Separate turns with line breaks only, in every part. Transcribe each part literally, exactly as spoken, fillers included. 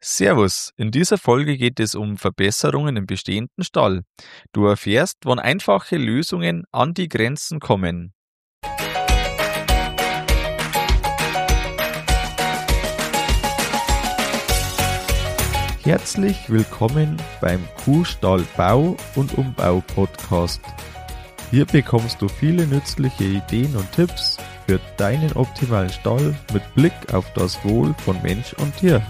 Servus, in dieser Folge geht es um Verbesserungen im bestehenden Stall. Du erfährst, wann einfache Lösungen an die Grenzen kommen. Herzlich willkommen beim Kuhstall-Bau- und Umbau-Podcast. Hier bekommst du viele nützliche Ideen und Tipps für deinen optimalen Stall mit Blick auf das Wohl von Mensch und Tier.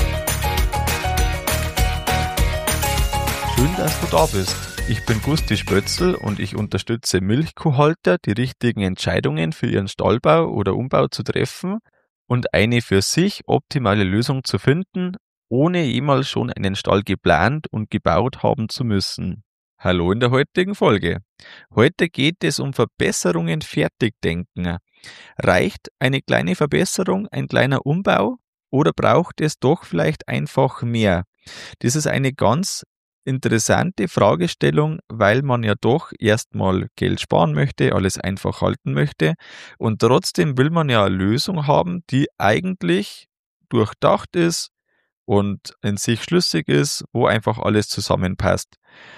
Schön, dass du da bist. Ich bin Gusti Spötzl und ich unterstütze Milchkuhhalter, die richtigen Entscheidungen für ihren Stallbau oder Umbau zu treffen und eine für sich optimale Lösung zu finden, ohne jemals schon einen Stall geplant und gebaut haben zu müssen. Hallo in der heutigen Folge. Heute geht es um Verbesserungen Fertigdenken. Reicht eine kleine Verbesserung, ein kleiner Umbau oder braucht es doch vielleicht einfach mehr? Das ist eine ganz interessante Fragestellung, weil man ja doch erstmal Geld sparen möchte, alles einfach halten möchte und trotzdem will man ja eine Lösung haben, die eigentlich durchdacht ist und in sich schlüssig ist, wo einfach alles zusammenpasst.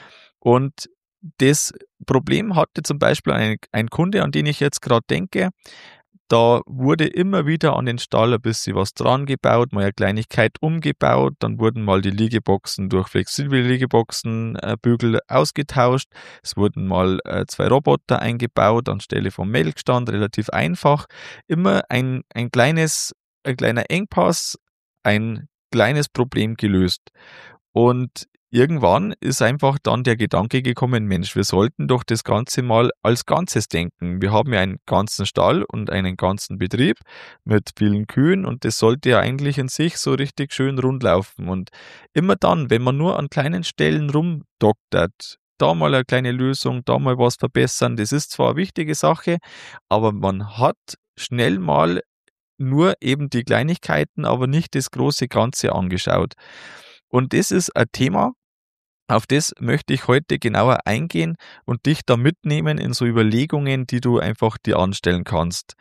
Und das Problem hatte zum Beispiel ein, ein Kunde, an den ich jetzt gerade denke. Da wurde immer wieder an den Stall ein bisschen was dran gebaut, mal eine Kleinigkeit umgebaut, dann wurden mal die Liegeboxen durch flexible Liegeboxen äh, Bügel ausgetauscht, es wurden mal äh, zwei Roboter eingebaut anstelle vom Melkstand, relativ einfach. Immer ein, ein kleines, ein kleiner Engpass, ein kleines Problem gelöst. Und irgendwann ist einfach dann der Gedanke gekommen, Mensch, wir sollten doch das Ganze mal als Ganzes denken. Wir haben ja einen ganzen Stall und einen ganzen Betrieb mit vielen Kühen und das sollte ja eigentlich in sich so richtig schön rund laufen. Und immer dann, wenn man nur an kleinen Stellen rumdoktert, da mal eine kleine Lösung, da mal was verbessern, das ist zwar eine wichtige Sache, aber man hat schnell mal nur eben die Kleinigkeiten, aber nicht das große Ganze angeschaut. Und das ist ein Thema, auf das möchte ich heute genauer eingehen und dich da mitnehmen in so Überlegungen, die du einfach dir anstellen kannst.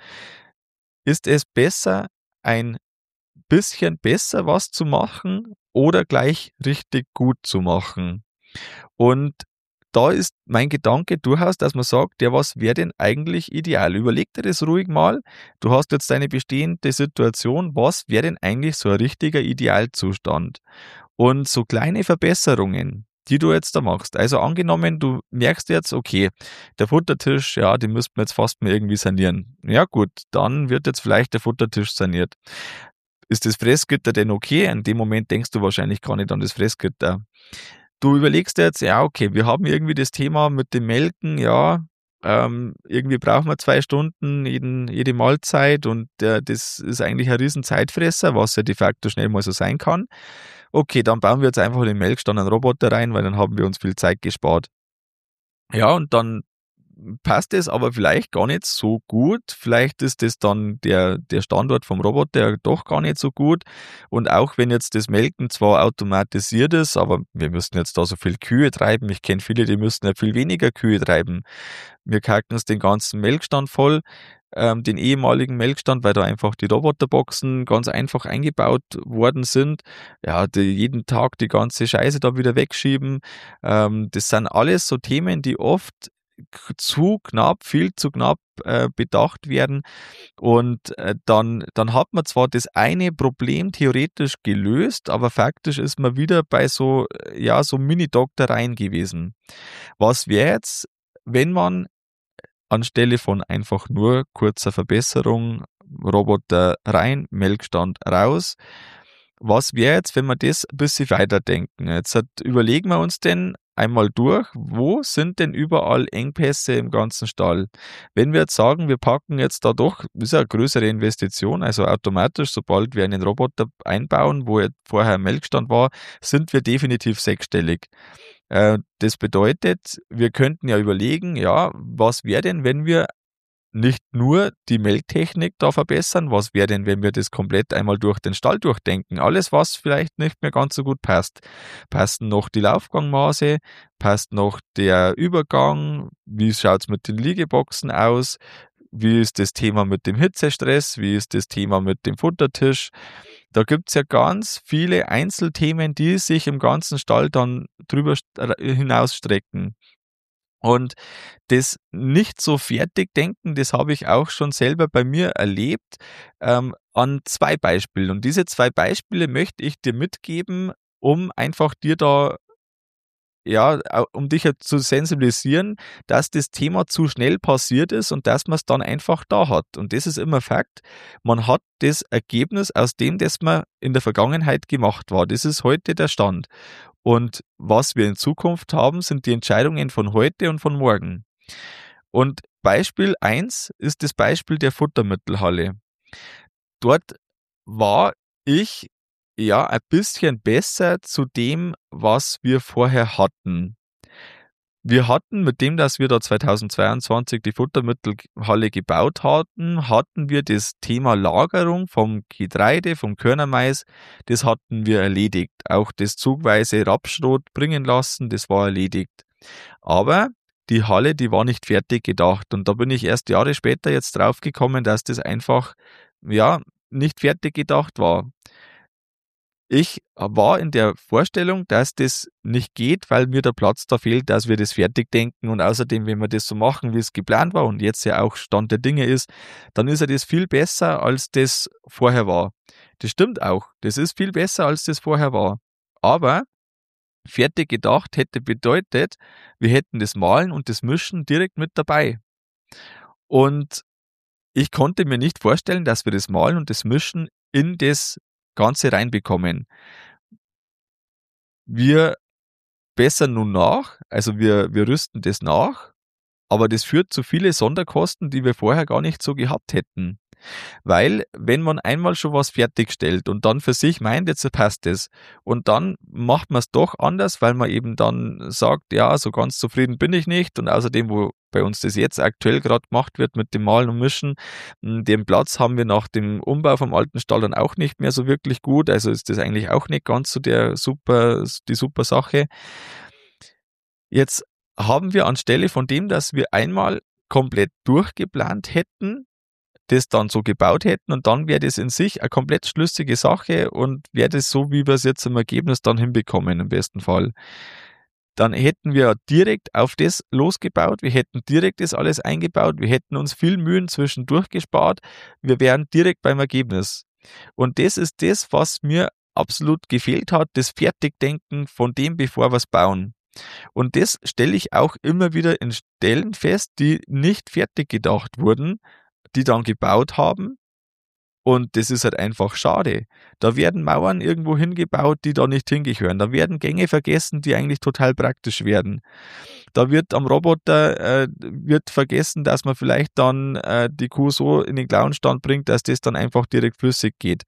Ist es besser, ein bisschen besser was zu machen oder gleich richtig gut zu machen? Und da ist mein Gedanke durchaus, dass man sagt, ja, was wäre denn eigentlich ideal? Überleg dir das ruhig mal. Du hast jetzt deine bestehende Situation. Was wäre denn eigentlich so ein richtiger Idealzustand? Und so kleine Verbesserungen, die du jetzt da machst. Also angenommen, du merkst jetzt, okay, der Futtertisch, ja, den müssten wir jetzt fast mal irgendwie sanieren. Ja gut, dann wird jetzt vielleicht der Futtertisch saniert. Ist das Fressgitter denn okay? In dem Moment denkst du wahrscheinlich gar nicht an das Fressgitter. Du überlegst jetzt, ja, okay, wir haben irgendwie das Thema mit dem Melken, ja, ähm, irgendwie brauchen wir zwei Stunden jeden, jede Mahlzeit und äh, das ist eigentlich ein riesen Zeitfresser, was ja de facto schnell mal so sein kann. Okay, dann bauen wir jetzt einfach in den Melkstand einen Roboter rein, weil dann haben wir uns viel Zeit gespart. Ja, und dann passt es aber vielleicht gar nicht so gut. Vielleicht ist das dann der, der Standort vom Roboter doch gar nicht so gut. Und auch wenn jetzt das Melken zwar automatisiert ist, aber wir müssen jetzt da so viel Kühe treiben. Ich kenne viele, die müssen ja viel weniger Kühe treiben. Wir kalken uns den ganzen Melkstand voll, ähm, den ehemaligen Melkstand, weil da einfach die Roboterboxen ganz einfach eingebaut worden sind. Ja, die jeden Tag die ganze Scheiße da wieder wegschieben. Ähm, das sind alles so Themen, die oft zu knapp, viel zu knapp äh, bedacht werden und äh, dann, dann hat man zwar das eine Problem theoretisch gelöst, aber faktisch ist man wieder bei so, äh, ja, so Mini-Doktoreien gewesen. Was wäre jetzt, wenn man anstelle von einfach nur kurzer Verbesserung, Roboter rein, Melkstand raus, was wäre jetzt, wenn wir das ein bisschen weiterdenken? Jetzt hat, überlegen wir uns denn einmal durch, wo sind denn überall Engpässe im ganzen Stall? Wenn wir jetzt sagen, wir packen jetzt da doch, das ist eine größere Investition, also automatisch, sobald wir einen Roboter einbauen, wo jetzt vorher ein Melkstand war, sind wir definitiv sechsstellig. Äh, das bedeutet, wir könnten ja überlegen, ja, was wäre denn, wenn wir nicht nur die Melktechnik da verbessern, was wäre denn, wenn wir das komplett einmal durch den Stall durchdenken? Alles, was vielleicht nicht mehr ganz so gut passt. Passen noch die Laufgangmaße? Passt noch der Übergang? Wie schaut es mit den Liegeboxen aus? Wie ist das Thema mit dem Hitzestress? Wie ist das Thema mit dem Futtertisch? Da gibt's ja ganz viele Einzelthemen, die sich im ganzen Stall dann drüber st äh, hinausstrecken. Und das nicht so Fertigdenken, das habe ich auch schon selber bei mir erlebt, ähm, an zwei Beispielen. Und diese zwei Beispiele möchte ich dir mitgeben, um einfach dir da ja, au um dich halt zu sensibilisieren, dass das Thema zu schnell passiert ist und dass man's dann einfach da hat. Und das ist immer Fakt. Man hat das Ergebnis aus dem, das man in der Vergangenheit gemacht war. Das ist heute der Stand. Und was wir in Zukunft haben, sind die Entscheidungen von heute und von morgen. Und Beispiel eins ist das Beispiel der Futtermittelhalle. Dort war ich, ja, ein bisschen besser zu dem, was wir vorher hatten. Wir hatten mit dem, dass wir da zweitausendzweiundzwanzig die Futtermittelhalle gebaut hatten, hatten wir das Thema Lagerung vom Getreide, vom Körnermais, das hatten wir erledigt. Auch das zugweise Rapsschrot bringen lassen, das war erledigt. Aber die Halle, die war nicht fertig gedacht und da bin ich erst Jahre später jetzt draufgekommen, dass das einfach, ja, nicht fertig gedacht war. Ich war in der Vorstellung, dass das nicht geht, weil mir der Platz da fehlt, dass wir das fertig denken und außerdem, wenn wir das so machen, wie es geplant war und jetzt ja auch Stand der Dinge ist, dann ist ja das viel besser, als das vorher war. Das stimmt auch. Das ist viel besser, als das vorher war. Aber fertig gedacht hätte bedeutet, wir hätten das Mahlen und das Mischen direkt mit dabei. Und ich konnte mir nicht vorstellen, dass wir das Mahlen und das Mischen in das Ganze reinbekommen. Wir bessern nun nach, also wir, wir rüsten das nach, aber das führt zu viele Sonderkosten, die wir vorher gar nicht so gehabt hätten. Weil, wenn man einmal schon was fertigstellt und dann für sich meint, jetzt passt es, und dann macht man es doch anders, weil man eben dann sagt, ja, so ganz zufrieden bin ich nicht und außerdem, wo bei uns das jetzt aktuell gerade gemacht wird mit dem Malen und Mischen, den Platz haben wir nach dem Umbau vom alten Stall dann auch nicht mehr so wirklich gut, also ist das eigentlich auch nicht ganz so der super, die super Sache. Jetzt haben wir anstelle von dem, dass wir einmal komplett durchgeplant hätten, das dann so gebaut hätten und dann wäre das in sich eine komplett schlüssige Sache und wäre das so, wie wir es jetzt im Ergebnis dann hinbekommen im besten Fall. Dann hätten wir direkt auf das losgebaut, wir hätten direkt das alles eingebaut, wir hätten uns viel Mühen zwischendurch gespart, wir wären direkt beim Ergebnis. Und das ist das, was mir absolut gefehlt hat, das Fertigdenken von dem, bevor wir es bauen. Und das stelle ich auch immer wieder in Stellen fest, die nicht fertig gedacht wurden, die dann gebaut haben. Und das ist halt einfach schade. Da werden Mauern irgendwo hingebaut, die da nicht hingehören. Da werden Gänge vergessen, die eigentlich total praktisch werden. Da wird am Roboter äh, wird vergessen, dass man vielleicht dann äh, die Kuh so in den Klauenstand bringt, dass das dann einfach direkt flüssig geht.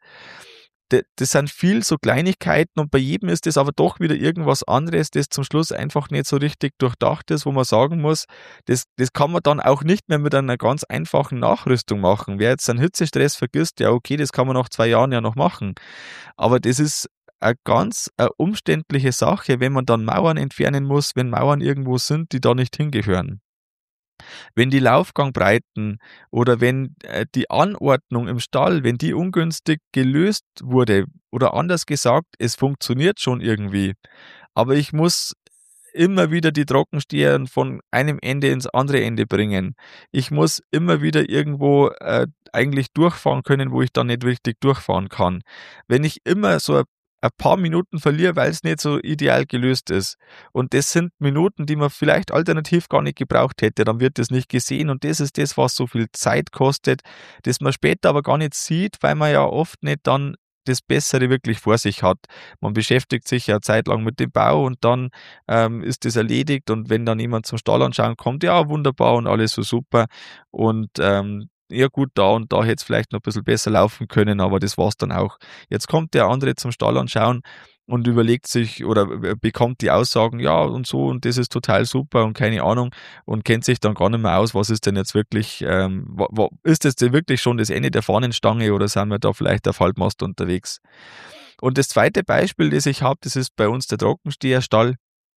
Das sind viel so Kleinigkeiten und bei jedem ist das aber doch wieder irgendwas anderes, das zum Schluss einfach nicht so richtig durchdacht ist, wo man sagen muss, das, das kann man dann auch nicht mehr mit einer ganz einfachen Nachrüstung machen. Wer jetzt einen Hitzestress vergisst, ja okay, das kann man nach zwei Jahren ja noch machen. Aber das ist eine ganz eine umständliche Sache, wenn man dann Mauern entfernen muss, wenn Mauern irgendwo sind, die da nicht hingehören. Wenn die Laufgangbreiten oder wenn äh, die Anordnung im Stall, wenn die ungünstig gelöst wurde oder anders gesagt, es funktioniert schon irgendwie, aber ich muss immer wieder die Trockensteher von einem Ende ins andere Ende bringen. Ich muss immer wieder irgendwo äh, eigentlich durchfahren können, wo ich dann nicht richtig durchfahren kann. Wenn ich immer so ein ein paar Minuten verliere, weil es nicht so ideal gelöst ist. Und das sind Minuten, die man vielleicht alternativ gar nicht gebraucht hätte. Dann wird das nicht gesehen und das ist das, was so viel Zeit kostet, das man später aber gar nicht sieht, weil man ja oft nicht dann das Bessere wirklich vor sich hat. Man beschäftigt sich ja zeitlang mit dem Bau und dann ähm, ist das erledigt und wenn dann jemand zum Stall anschauen kommt, ja wunderbar und alles so super und ähm, ja gut, da und da hätte es vielleicht noch ein bisschen besser laufen können, aber das war's dann auch. Jetzt kommt der andere zum Stall anschauen und überlegt sich oder bekommt die Aussagen, ja und so und das ist total super und keine Ahnung und kennt sich dann gar nicht mehr aus, was ist denn jetzt wirklich, ähm, wo, wo, ist das denn wirklich schon das Ende der Fahnenstange oder sind wir da vielleicht auf Halbmast unterwegs? Und das zweite Beispiel, das ich habe, das ist bei uns der Trockensteherstall.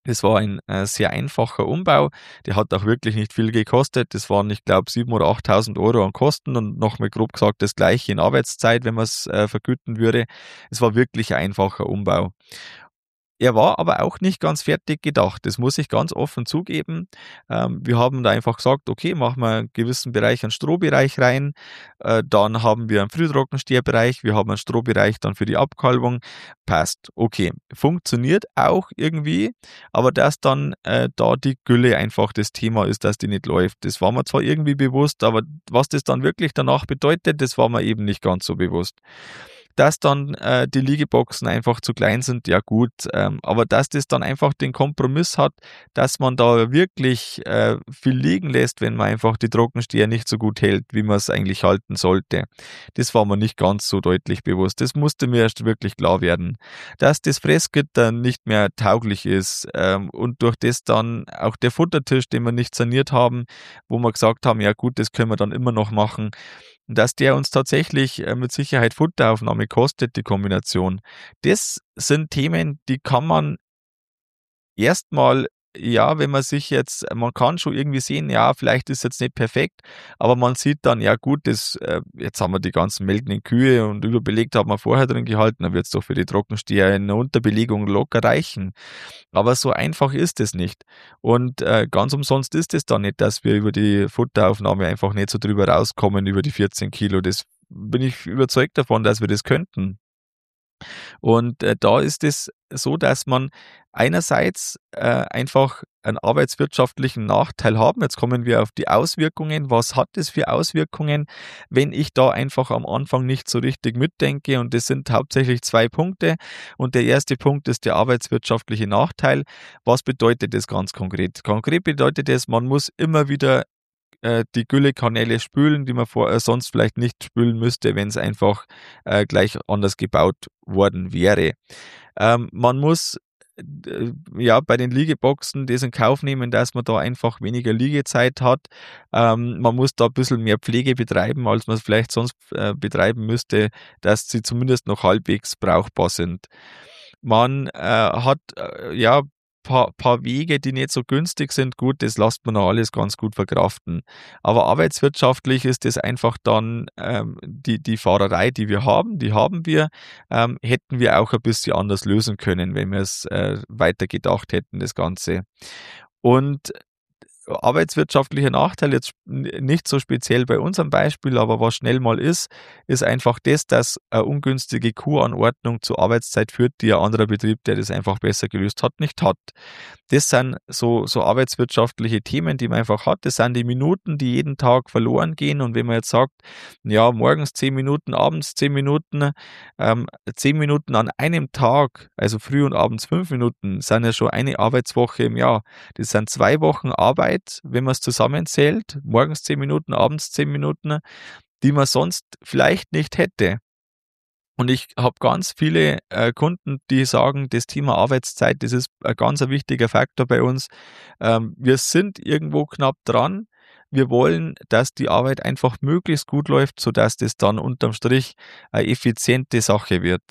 Das war ein äh, sehr einfacher Umbau. Der hat auch wirklich nicht viel gekostet. Das waren, ich glaube, siebentausend oder achttausend Euro an Kosten und nochmal grob gesagt das gleiche in Arbeitszeit, wenn man es äh, vergüten würde. Es war wirklich ein einfacher Umbau. Er war aber auch nicht ganz fertig gedacht. Das muss ich ganz offen zugeben. Ähm, wir haben da einfach gesagt, okay, machen wir einen gewissen Bereich, einen Strohbereich rein. Äh, dann haben wir einen Frühtrockensteherbereich. Wir haben einen Strohbereich dann für die Abkalbung. Passt. Okay. Funktioniert auch irgendwie. Aber dass dann äh, da die Gülle einfach das Thema ist, dass die nicht läuft. Das war mir zwar irgendwie bewusst, aber was das dann wirklich danach bedeutet, das war mir eben nicht ganz so bewusst. Dass dann äh, die Liegeboxen einfach zu klein sind, ja gut, ähm, aber dass das dann einfach den Kompromiss hat, dass man da wirklich äh, viel liegen lässt, wenn man einfach die Trockensteher nicht so gut hält, wie man es eigentlich halten sollte. Das war mir nicht ganz so deutlich bewusst. Das musste mir erst wirklich klar werden. Dass das Fressgitter nicht mehr tauglich ist ähm, und durch das dann auch der Futtertisch, den wir nicht saniert haben, wo wir gesagt haben, ja gut, das können wir dann immer noch machen, dass der uns tatsächlich äh, mit Sicherheit Futteraufnahme kostet, die Kombination. Das sind Themen, die kann man erstmal, ja, wenn man sich jetzt man kann schon irgendwie sehen, ja, vielleicht ist jetzt nicht perfekt, aber man sieht dann, ja gut, das, äh, jetzt haben wir die ganzen melkenden Kühe und überbelegt haben wir vorher drin gehalten, dann wird's doch für die Trockensteher in der Unterbelegung locker reichen. Aber so einfach ist es nicht. Und äh, ganz umsonst ist es dann nicht, dass wir über die Futteraufnahme einfach nicht so drüber rauskommen, über die vierzehn Kilo. Das bin ich überzeugt davon, dass wir das könnten. Und äh, da ist es so, dass man einerseits äh, einfach einen arbeitswirtschaftlichen Nachteil haben. Jetzt kommen wir auf die Auswirkungen. Was hat es für Auswirkungen, wenn ich da einfach am Anfang nicht so richtig mitdenke? Und das sind hauptsächlich zwei Punkte. Und der erste Punkt ist der arbeitswirtschaftliche Nachteil. Was bedeutet das ganz konkret? Konkret bedeutet es, man muss immer wieder äh, die Güllekanäle spülen, die man vor, äh, sonst vielleicht nicht spülen müsste, wenn es einfach äh, gleich anders gebaut worden wäre. Ähm, man muss äh, ja bei den Liegeboxen das in Kauf nehmen, dass man da einfach weniger Liegezeit hat. Ähm, man muss da ein bisschen mehr Pflege betreiben, als man es vielleicht sonst äh, betreiben müsste, dass sie zumindest noch halbwegs brauchbar sind. Man äh, hat äh, ja paar, paar Wege, die nicht so günstig sind. Gut, das lässt man noch alles ganz gut verkraften. Aber arbeitswirtschaftlich ist das einfach dann ähm, die, die Fahrerei, die wir haben, die haben wir, ähm, hätten wir auch ein bisschen anders lösen können, wenn wir es äh, weiter gedacht hätten, das Ganze. Und arbeitswirtschaftlicher Nachteil, jetzt nicht so speziell bei unserem Beispiel, aber was schnell mal ist, ist einfach das, dass eine ungünstige Kuhanordnung zur Arbeitszeit führt, die ein anderer Betrieb, der das einfach besser gelöst hat, nicht hat. Das sind so, so arbeitswirtschaftliche Themen, die man einfach hat. Das sind die Minuten, die jeden Tag verloren gehen. Und wenn man jetzt sagt, ja, morgens zehn Minuten, abends zehn Minuten, ähm, zehn Minuten an einem Tag, also früh und abends fünf Minuten, sind ja schon eine Arbeitswoche im Jahr. Das sind zwei Wochen Arbeit, wenn man es zusammenzählt, morgens zehn Minuten, abends zehn Minuten, die man sonst vielleicht nicht hätte. Und ich habe ganz viele äh, Kunden, die sagen, das Thema Arbeitszeit, das ist ein ganz ein wichtiger Faktor bei uns. Ähm, wir sind irgendwo knapp dran. Wir wollen, dass die Arbeit einfach möglichst gut läuft, sodass das dann unterm Strich eine effiziente Sache wird.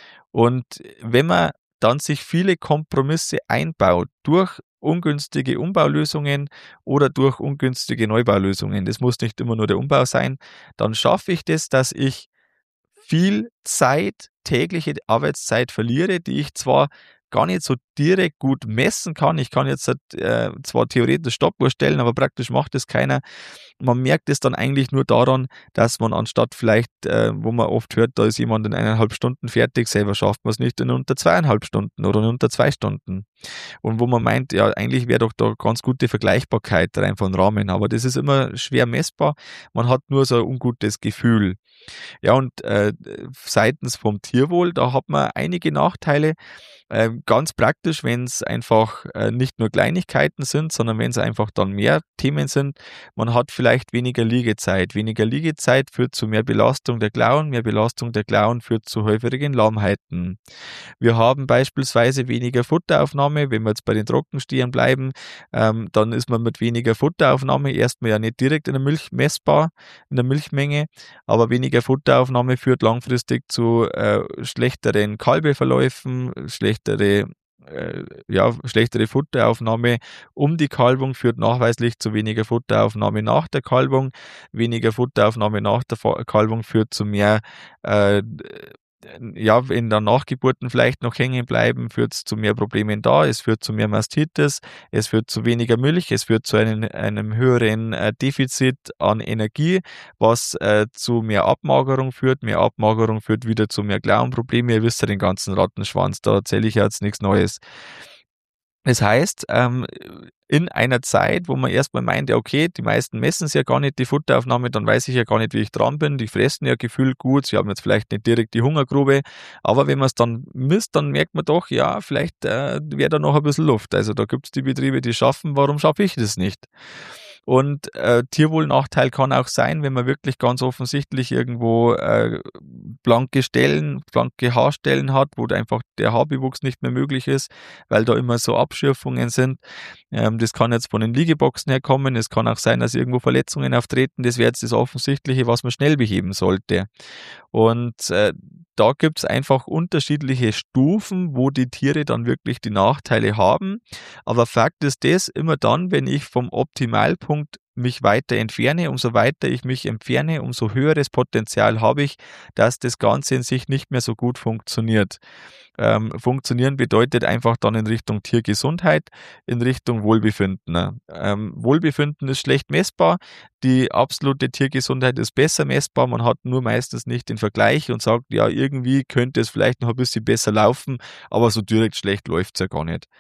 Und wenn man dann sich viele Kompromisse einbaut durch ungünstige Umbaulösungen oder durch ungünstige Neubaulösungen, das muss nicht immer nur der Umbau sein, dann schaffe ich das, dass ich viel Zeit, tägliche Arbeitszeit verliere, die ich zwar gar nicht so direkt gut messen kann. Ich kann jetzt äh, zwar theoretisch Stoppuhr stellen, aber praktisch macht das keiner. Man merkt es dann eigentlich nur daran, dass man anstatt vielleicht, äh, wo man oft hört, da ist jemand in eineinhalb Stunden fertig, selber schafft man es nicht in unter zweieinhalb Stunden oder in unter zwei Stunden. Und wo man meint, ja, eigentlich wäre doch da ganz gute Vergleichbarkeit rein von Rahmen, aber das ist immer schwer messbar. Man hat nur so ein ungutes Gefühl. Ja, und äh, seitens vom Tierwohl, da hat man einige Nachteile. Äh, ganz praktisch, wenn es einfach äh, nicht nur Kleinigkeiten sind, sondern wenn es einfach dann mehr Themen sind. Man hat vielleicht weniger Liegezeit. Weniger Liegezeit führt zu mehr Belastung der Klauen. Mehr Belastung der Klauen führt zu häufigen Lahmheiten. Wir haben beispielsweise weniger Futteraufnahme. Wenn wir jetzt bei den Trockenstehern bleiben, ähm, dann ist man mit weniger Futteraufnahme erstmal ja nicht direkt in der Milch messbar, in der Milchmenge, aber weniger Futteraufnahme führt langfristig zu äh, schlechteren Kalbeverläufen, schlechtere äh, ja, schlechtere Futteraufnahme um die Kalbung führt nachweislich zu weniger Futteraufnahme nach der Kalbung. Weniger Futteraufnahme nach der Kalbung führt zu mehr, äh, ja, wenn dann Nachgeburten vielleicht noch hängen bleiben, führt es zu mehr Problemen da, es führt zu mehr Mastitis, es führt zu weniger Milch, es führt zu einem, einem höheren äh, Defizit an Energie, was äh, zu mehr Abmagerung führt. Mehr Abmagerung führt wieder zu mehr Klauenproblemen. Ihr wisst ja den ganzen Rattenschwanz, da erzähle ich jetzt nichts Neues. Das heißt, ähm, in einer Zeit, wo man erstmal meint, ja okay, die meisten messen es ja gar nicht, die Futteraufnahme, dann weiß ich ja gar nicht, wie ich dran bin, die fressen ja gefühlt gut, sie haben jetzt vielleicht nicht direkt die Hungergrube, aber wenn man es dann misst, dann merkt man doch, ja, vielleicht äh, wäre da noch ein bisschen Luft. Also da gibt es die Betriebe, die schaffen, warum schaffe ich das nicht? Und äh, Tierwohlnachteil kann auch sein, wenn man wirklich ganz offensichtlich irgendwo äh, blanke Stellen, blanke Haarstellen hat, wo einfach der Haarbewuchs nicht mehr möglich ist, weil da immer so Abschürfungen sind. Ähm, das kann jetzt von den Liegeboxen her kommen. Es kann auch sein, dass irgendwo Verletzungen auftreten. Das wäre jetzt das Offensichtliche, was man schnell beheben sollte. Und äh, da gibt es einfach unterschiedliche Stufen, wo die Tiere dann wirklich die Nachteile haben. Aber Fakt ist das, immer dann, wenn ich vom Optimalpunkt mich weiter entferne, umso weiter ich mich entferne, umso höheres Potenzial habe ich, dass das Ganze in sich nicht mehr so gut funktioniert. Ähm, funktionieren bedeutet einfach dann in Richtung Tiergesundheit, in Richtung Wohlbefinden. Ähm, Wohlbefinden ist schlecht messbar, die absolute Tiergesundheit ist besser messbar, man hat nur meistens nicht den Vergleich und sagt, ja, irgendwie könnte es vielleicht noch ein bisschen besser laufen, aber so direkt schlecht läuft es ja gar nicht.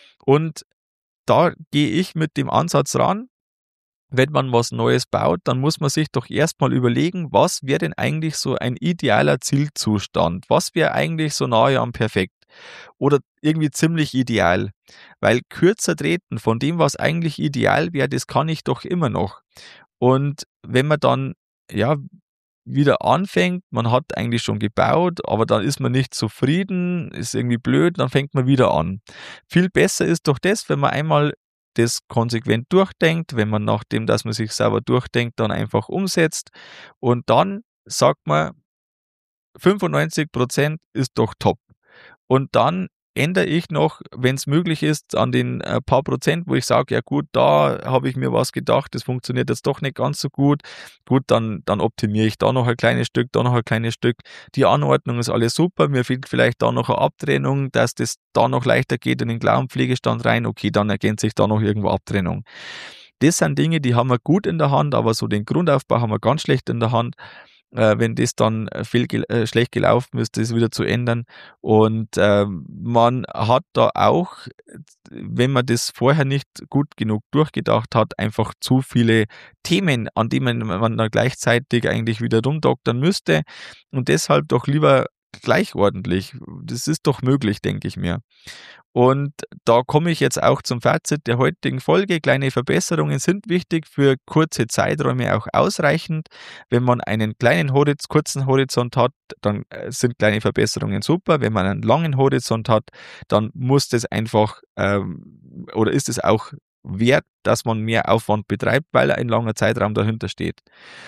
Und da gehe ich mit dem Ansatz ran, wenn man was Neues baut, dann muss man sich doch erstmal überlegen, was wäre denn eigentlich so ein idealer Zielzustand? Was wäre eigentlich so nahe am perfekt? Oder irgendwie ziemlich ideal? Weil kürzer treten von dem, was eigentlich ideal wäre, das kann ich doch immer noch. Und wenn man dann, ja, wieder anfängt, man hat eigentlich schon gebaut, aber dann ist man nicht zufrieden, ist irgendwie blöd, dann fängt man wieder an. Viel besser ist doch das, wenn man einmal das konsequent durchdenkt, wenn man nachdem, dass man sich selber durchdenkt, dann einfach umsetzt und dann sagt man, fünfundneunzig Prozent ist doch top. Und dann ändere ich noch, wenn es möglich ist, an den äh, paar Prozent, wo ich sage, ja gut, da habe ich mir was gedacht, das funktioniert jetzt doch nicht ganz so gut. Gut, dann, dann optimiere ich da noch ein kleines Stück, da noch ein kleines Stück. Die Anordnung ist alles super, mir fehlt vielleicht da noch eine Abtrennung, dass das da noch leichter geht in den Klauenpflegestand rein. Okay, dann ergänzt sich da noch irgendwo Abtrennung. Das sind Dinge, die haben wir gut in der Hand, aber so den Grundaufbau haben wir ganz schlecht in der Hand. Äh, wenn das dann viel gel- äh, schlecht gelaufen ist, das wieder zu ändern. Und äh, man hat da auch, wenn man das vorher nicht gut genug durchgedacht hat, einfach zu viele Themen, an denen man dann gleichzeitig eigentlich wieder rumdoktern müsste. Und deshalb doch lieber gleich ordentlich. Das ist doch möglich, denke ich mir. Und da komme ich jetzt auch zum Fazit der heutigen Folge. Kleine Verbesserungen sind wichtig, für kurze Zeiträume auch ausreichend. Wenn man einen kleinen Horiz- kurzen Horizont hat, dann sind kleine Verbesserungen super. Wenn man einen langen Horizont hat, dann muss das einfach ähm, oder ist es auch wert, dass man mehr Aufwand betreibt, weil ein langer Zeitraum dahinter steht.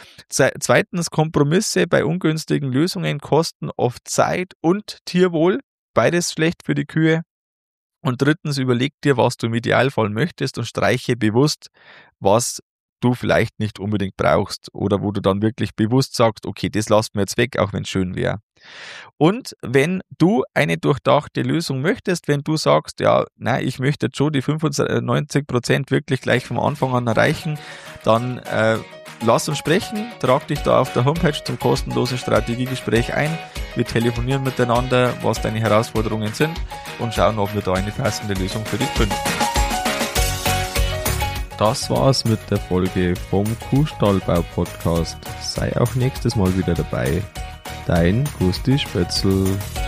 Zweitens, Kompromisse bei ungünstigen Lösungen kosten oft Zeit und Tierwohl. Beides schlecht für die Kühe. Und drittens, überleg dir, was du im Idealfall möchtest und streiche bewusst, was du vielleicht nicht unbedingt brauchst oder wo du dann wirklich bewusst sagst, okay, das lassen wir jetzt weg, auch wenn es schön wäre. Und wenn du eine durchdachte Lösung möchtest, wenn du sagst, ja, nein, ich möchte jetzt schon die fünfundneunzig Prozent wirklich gleich vom Anfang an erreichen, dann äh, lass uns sprechen, trag dich da auf der Homepage zum kostenlosen Strategiegespräch ein. Wir telefonieren miteinander, was deine Herausforderungen sind und schauen, ob wir da eine passende Lösung für dich finden.
Das war's mit der Folge vom Kuhstallbau-Podcast. Sei auch nächstes Mal wieder dabei. Dein Gusti Spötzl.